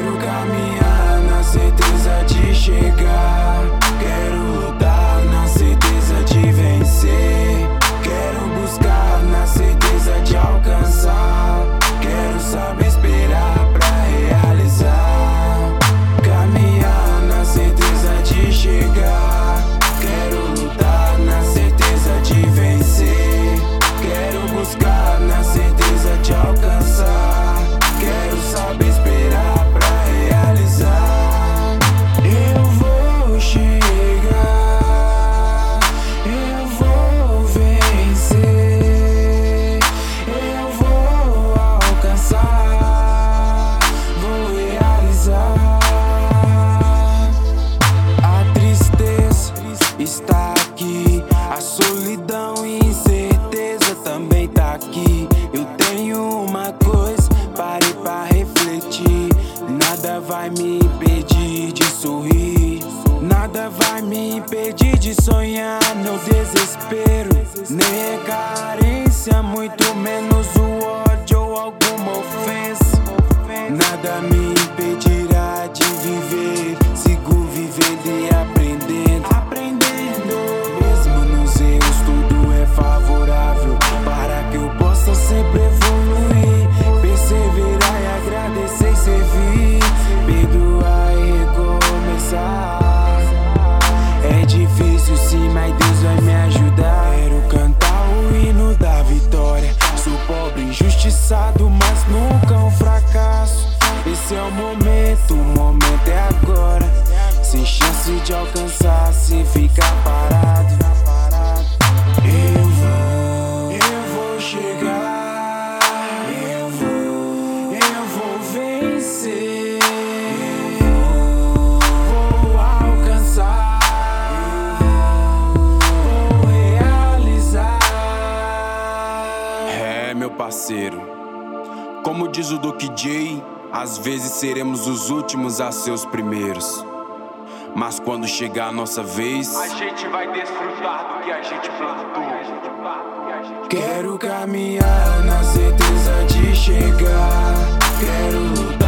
Quero caminhar na certeza de chegar. Quero lutar na certeza de vencer. Quero buscar na certeza de alcançar. Quero saber esperar pra realizar. Caminhar na certeza de chegar. Quero lutar na certeza de vencer. Quero buscar na certeza de alcançar. Quero saber esperar pra realizar. Eu vou chegar, eu vou vencer, eu vou alcançar, vou realizar. A tristeza está aqui, a solidão e incerteza também tá aqui. Eu tenho uma coisa, parei pra refletir. Nada vai me impedir de sorrir. Nada vai me impedir de sonhar. No desespero, nem carência, muito menos o ódio ou alguma ofensa. Nada me impedirá de viver. Sigo vivendo e aprendendo. Mesmo nos erros, tudo é favorável para que eu possa sempre evoluir. Perseverar e agradecer e servir. Perdoar e recomeçar. É difícil sim, mas Deus vai me ajudar. Quero cantar o hino da vitória. Sou pobre, injustiçado, mas nunca um fracasso. Esse é o momento é agora. Sem chance de alcançar se ficar parado. Eu vou chegar. Eu vou vencer. Vou alcançar. Vou realizar. É, meu parceiro, como diz o Duque J, às vezes seremos os últimos a ser os primeiros. Mas quando chegar a nossa vez, a gente vai desfrutar do que a gente plantou. Quero caminhar na certeza de chegar. Quero lutar